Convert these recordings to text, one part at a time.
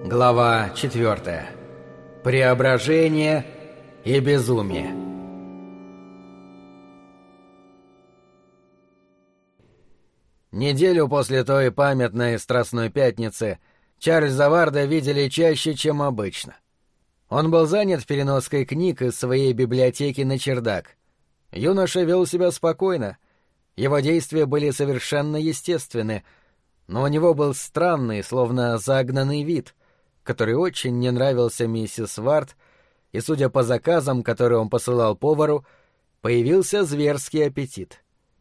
Глава 4. Преображение и безумие. Неделю после той памятной Страстной Пятницы Чарльза Варда видели чаще, чем обычно. Он был занят переноской книг из своей библиотеки на чердак. Юноша вел себя спокойно. Его действия были совершенно естественны, но у него был странный, словно загнанный вид, который очень не нравился миссис Вард, и, судя по заказам, которые он посылал повару, появился зверский аппетит.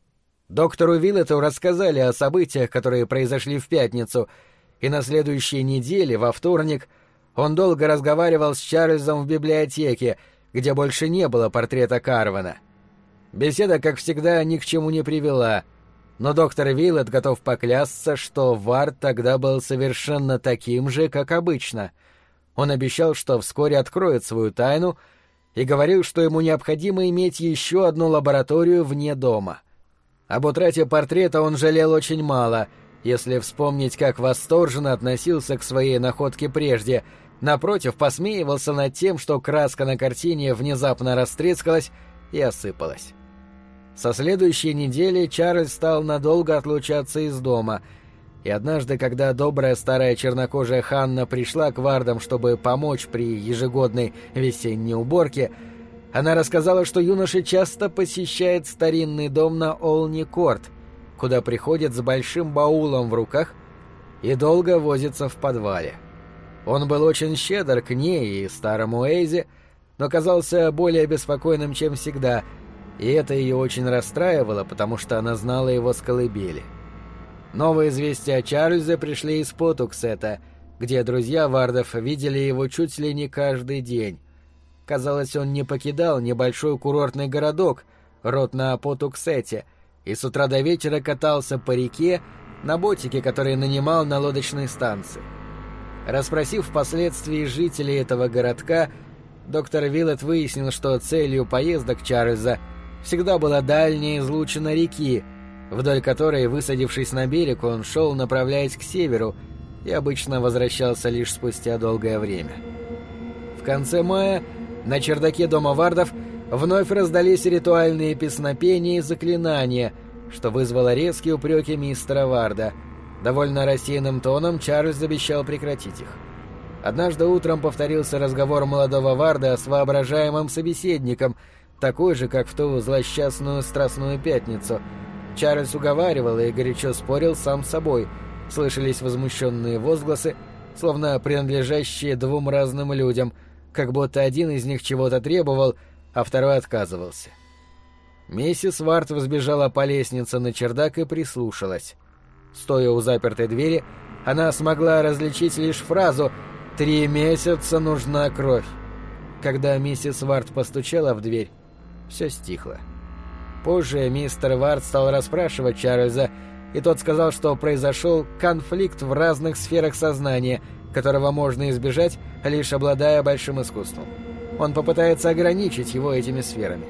Доктору Виллету рассказали о событиях, которые произошли в пятницу, и на следующей неделе, во вторник, он долго разговаривал с Чарльзом в библиотеке, где больше не было портрета Карвана. Беседа, как всегда, ни к чему не привела, но доктор Виллет готов поклясться, что Вард тогда был совершенно таким же, как обычно. Он обещал, что вскоре откроет свою тайну, и говорил, что ему необходимо иметь еще одну лабораторию вне дома. Об утрате портрета он жалел очень мало, если вспомнить, как восторженно относился к своей находке прежде. Напротив, посмеивался над тем, что краска на картине внезапно растрескалась и осыпалась. Со следующей недели Чарльз стал надолго отлучаться из дома, и однажды, когда добрая старая чернокожая Ханна пришла к Вардам, чтобы помочь при ежегодной весенней уборке, она рассказала, что юноша часто посещает старинный дом на Олни-Корт, куда приходит с большим баулом в руках и долго возится в подвале. Он был очень щедр к ней и старому Эйзе, но казался более беспокойным, чем всегда, и это ее очень расстраивало, потому что она знала его с колыбели. Новые известия о Чарльзе пришли из Потуксета, где друзья Вардов видели его чуть ли не каждый день. Казалось, он не покидал небольшой курортный городок, род на Потуксете, и с утра до вечера катался по реке на ботике, который нанимал на лодочной станции. Расспросив впоследствии жителей этого городка, доктор Виллет выяснил, что целью поездок Чарльза всегда была дальняя излучина реки, вдоль которой, высадившись на берег, он шел, направляясь к северу, и обычно возвращался лишь спустя долгое время. В конце мая на чердаке дома Вардов вновь раздались ритуальные песнопения и заклинания, что вызвало резкие упреки мистера Варда. Довольно рассеянным тоном Чарльз обещал прекратить их. Однажды утром повторился разговор молодого Варда с воображаемым собеседником, такой же, как в ту злосчастную Страстную Пятницу. Чарльз уговаривал и горячо спорил сам с собой. Слышались возмущенные возгласы, словно принадлежащие двум разным людям, как будто один из них чего-то требовал, а второй отказывался. Миссис Вард взбежала по лестнице на чердак и прислушалась. Стоя у запертой двери, она смогла различить лишь фразу «3 месяца нужна кровь». Когда миссис Вард постучала в дверь, все стихло. Позже мистер Вард стал расспрашивать Чарльза, и тот сказал, что произошел конфликт в разных сферах сознания, которого можно избежать, лишь обладая большим искусством. Он попытается ограничить его этими сферами.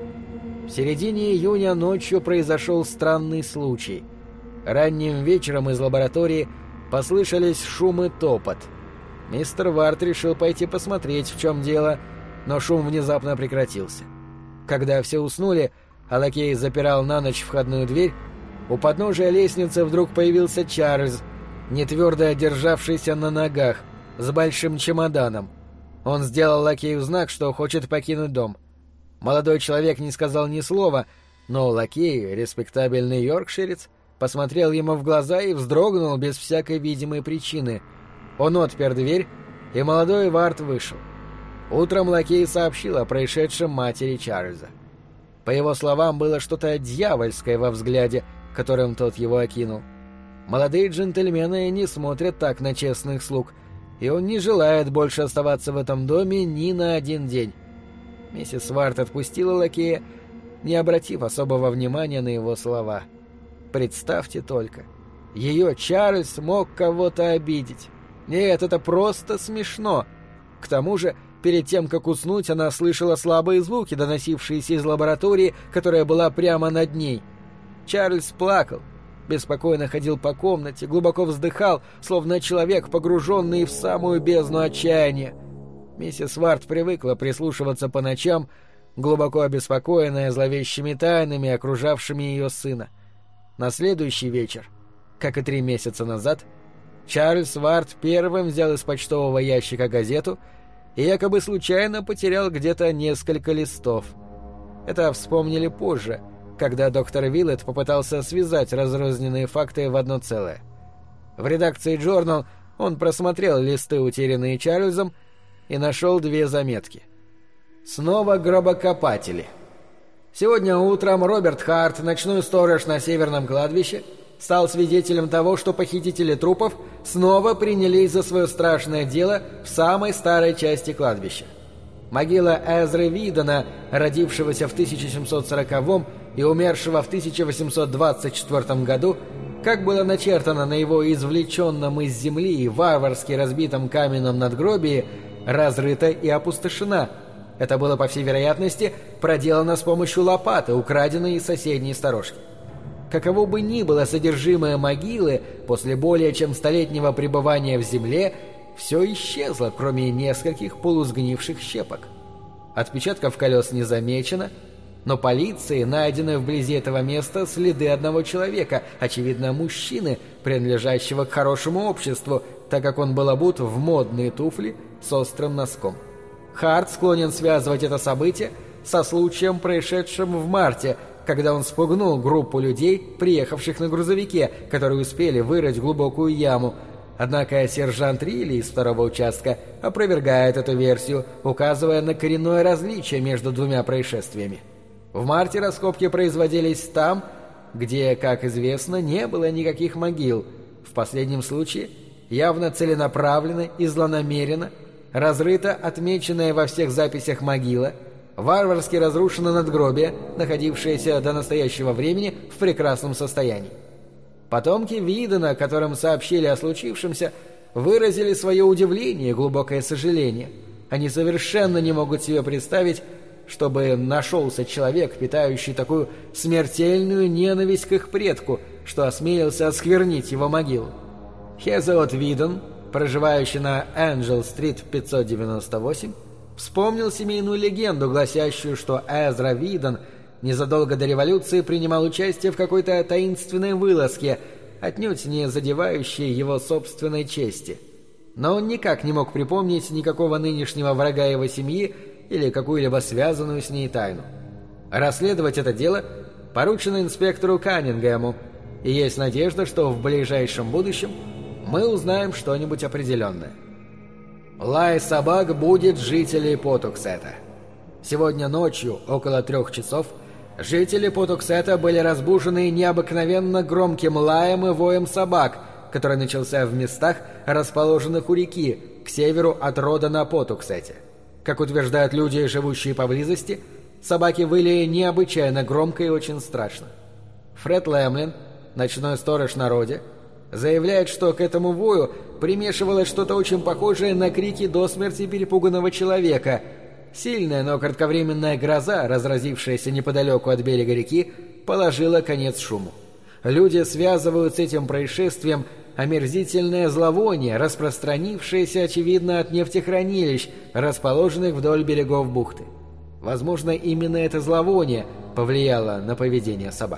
В середине июня ночью произошел странный случай. Ранним вечером из лаборатории послышались шум и топот. Мистер Вард решил пойти посмотреть, в чем дело, но шум внезапно прекратился. Когда все уснули, а лакей запирал на ночь входную дверь, у подножия лестницы вдруг появился Чарльз, нетвердо державшийся на ногах, с большим чемоданом. Он сделал лакею знак, что хочет покинуть дом. Молодой человек не сказал ни слова, но лакей, респектабельный йоркширец, посмотрел ему в глаза и вздрогнул без всякой видимой причины. Он отпер дверь, и молодой Вард вышел. Утром лакей сообщил о происшедшем матери Чарльза. По его словам, было что-то дьявольское во взгляде, которым тот его окинул. Молодые джентльмены не смотрят так на честных слуг, и он не желает больше оставаться в этом доме ни на один день. Миссис Вард отпустила лакея, не обратив особого внимания на его слова. Представьте только, ее Чарльз мог кого-то обидеть. Нет, это просто смешно. К тому же, перед тем, как уснуть, она слышала слабые звуки, доносившиеся из лаборатории, которая была прямо над ней. Чарльз плакал, беспокойно ходил по комнате, глубоко вздыхал, словно человек, погруженный в самую бездну отчаяния. Миссис Вард привыкла прислушиваться по ночам, глубоко обеспокоенная зловещими тайнами, окружавшими ее сына. На следующий вечер, как и 3 месяца назад, Чарльз Вард первым взял из почтового ящика газету и якобы случайно потерял где-то несколько листов. Это вспомнили позже, когда доктор Виллет попытался связать разрозненные факты в одно целое. В редакции Journal он просмотрел листы, утерянные Чарльзом, и нашел 2 заметки. Снова гробокопатели. Сегодня утром Роберт Харт, ночной сторож на северном кладбище, стал свидетелем того, что похитители трупов снова принялись за свое страшное дело в самой старой части кладбища. Могила Эзры Видена, родившегося в 1740 и умершего в 1824 году, как было начертано на его извлеченном из земли и варварски разбитом каменном надгробии, разрыта и опустошена. Это было, по всей вероятности, проделано с помощью лопаты, украденной из соседней сторожки. Каково бы ни было содержимое могилы, после более чем 100-летнего пребывания в земле, все исчезло, кроме нескольких полусгнивших щепок. Отпечатков колес не замечено, но полиции найдены вблизи этого места следы одного человека, очевидно, мужчины, принадлежащего к хорошему обществу, так как он был обут в модные туфли с острым носком. Харт склонен связывать это событие со случаем, происшедшим в марте, когда он спугнул группу людей, приехавших на грузовике, которые успели вырыть глубокую яму. Однако сержант Рилли из 2-го участка опровергает эту версию, указывая на коренное различие между 2 происшествиями. В марте раскопки производились там, где, как известно, не было никаких могил. В последнем случае явно целенаправленно и злонамеренно разрыта отмеченная во всех записях могила, варварски разрушено надгробие, находившееся до настоящего времени в прекрасном состоянии. Потомки Видена, которым сообщили о случившемся, выразили свое удивление и глубокое сожаление. Они совершенно не могут себе представить, чтобы нашелся человек, питающий такую смертельную ненависть к их предку, что осмелился осквернить его могилу. Хезеот Виден, проживающий на Энджел-стрит 598, вспомнил семейную легенду, гласящую, что Эзра Виден незадолго до революции принимал участие в какой-то таинственной вылазке, отнюдь не задевающей его собственной чести. Но он никак не мог припомнить никакого нынешнего врага его семьи или какую-либо связанную с ней тайну. Расследовать это дело поручено инспектору Каннингему, и есть надежда, что в ближайшем будущем мы узнаем что-нибудь определенное. Лай собак будет жителей Потуксета. Сегодня ночью, около 3 часов, жители Потуксета были разбужены необыкновенно громким лаем и воем собак, который начался в местах, расположенных у реки, к северу от рода на Потуксете. Как утверждают люди, живущие поблизости, собаки выли необычайно громко и очень страшно. Фред Лэмлин, ночной сторож на роде, заявляет, что к этому вою примешивалось что-то очень похожее на крики до смерти перепуганного человека. Сильная, но кратковременная гроза, разразившаяся неподалеку от берега реки, положила конец шуму. Люди связывают с этим происшествием омерзительное зловоние, распространившееся, очевидно, от нефтехранилищ, расположенных вдоль берегов бухты. Возможно, именно это зловоние повлияло на поведение собак.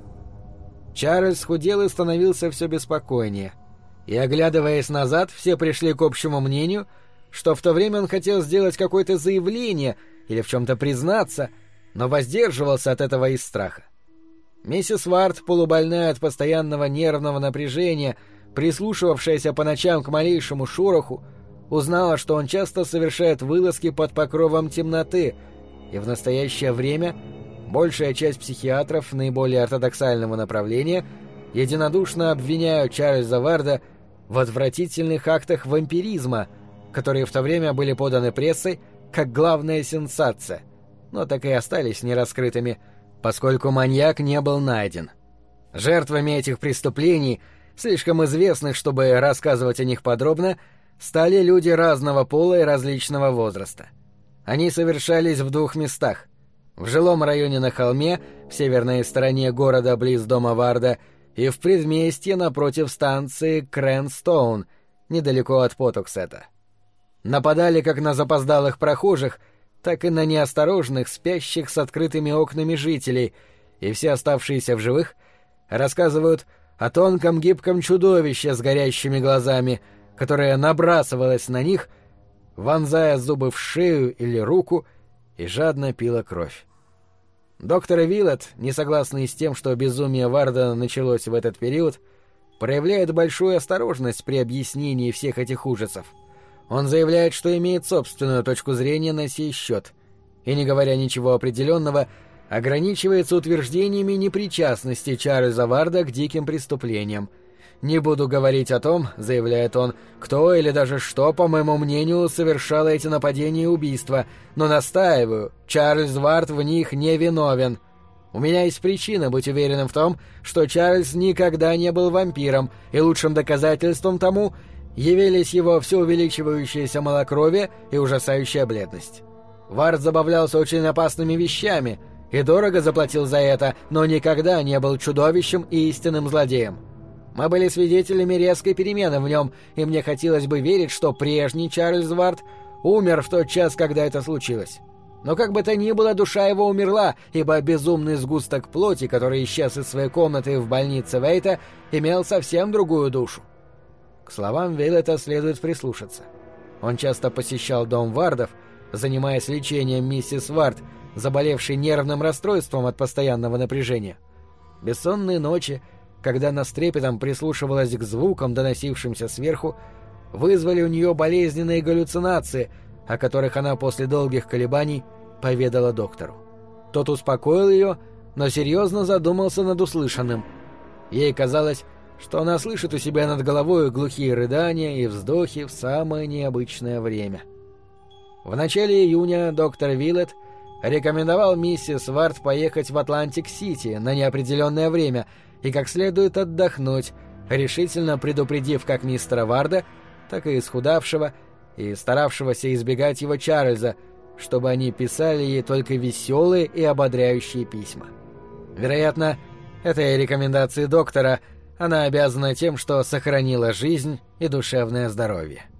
Чарльз худел и становился все беспокойнее. И, оглядываясь назад, все пришли к общему мнению, что в то время он хотел сделать какое-то заявление или в чем-то признаться, но воздерживался от этого из страха. Миссис Вард, полубольная от постоянного нервного напряжения, прислушивавшаяся по ночам к малейшему шороху, узнала, что он часто совершает вылазки под покровом темноты, и в настоящее время большая часть психиатров наиболее ортодоксального направления единодушно обвиняют Чарльза Варда в отвратительных актах вампиризма, которые в то время были поданы прессой как главная сенсация, но так и остались нераскрытыми, поскольку маньяк не был найден. Жертвами этих преступлений, слишком известных, чтобы рассказывать о них подробно, стали люди разного пола и различного возраста. Они совершались в 2 местах: в жилом районе на холме, в северной стороне города близ дома Варда, и в предместье напротив станции Крэнстоун, недалеко от Потоксета. Нападали как на запоздалых прохожих, так и на неосторожных, спящих с открытыми окнами жителей, и все оставшиеся в живых рассказывают о тонком гибком чудовище с горящими глазами, которое набрасывалось на них, вонзая зубы в шею или руку, и жадно пило кровь. Доктор Виллет, не согласный с тем, что безумие Варда началось в этот период, проявляет большую осторожность при объяснении всех этих ужасов. Он заявляет, что имеет собственную точку зрения на сей счет, и, не говоря ничего определенного, ограничивается утверждениями непричастности Чарльза Варда к диким преступлениям. «Не буду говорить о том, — заявляет он, — кто или даже что, по моему мнению, совершало эти нападения и убийства, но настаиваю, Чарльз Вард в них не виновен. У меня есть причина быть уверенным в том, что Чарльз никогда не был вампиром, и лучшим доказательством тому явились его все увеличивающееся малокровие и ужасающая бледность. Вард забавлялся очень опасными вещами и дорого заплатил за это, но никогда не был чудовищем и истинным злодеем. Мы были свидетелями резкой перемены в нем, и мне хотелось бы верить, что прежний Чарльз Вард умер в тот час, когда это случилось. Но как бы то ни было, душа его умерла, ибо безумный сгусток плоти, который исчез из своей комнаты в больнице Вейта, имел совсем другую душу». К словам Виллета следует прислушаться. Он часто посещал дом Вардов, занимаясь лечением миссис Вард, заболевшей нервным расстройством от постоянного напряжения. Бессонные ночи, когда она с трепетом прислушивалась к звукам, доносившимся сверху, вызвали у нее болезненные галлюцинации, о которых она после долгих колебаний поведала доктору. Тот успокоил ее, но серьезно задумался над услышанным. Ей казалось, что она слышит у себя над головой глухие рыдания и вздохи в самое необычное время. В начале июня доктор Виллет рекомендовал миссис Вард поехать в Атлантик-Сити на неопределенное время и как следует отдохнуть, решительно предупредив как мистера Варда, так и исхудавшего и старавшегося избегать его Чарльза, чтобы они писали ей только веселые и ободряющие письма. Вероятно, этой рекомендации доктора она обязана тем, что сохранила жизнь и душевное здоровье.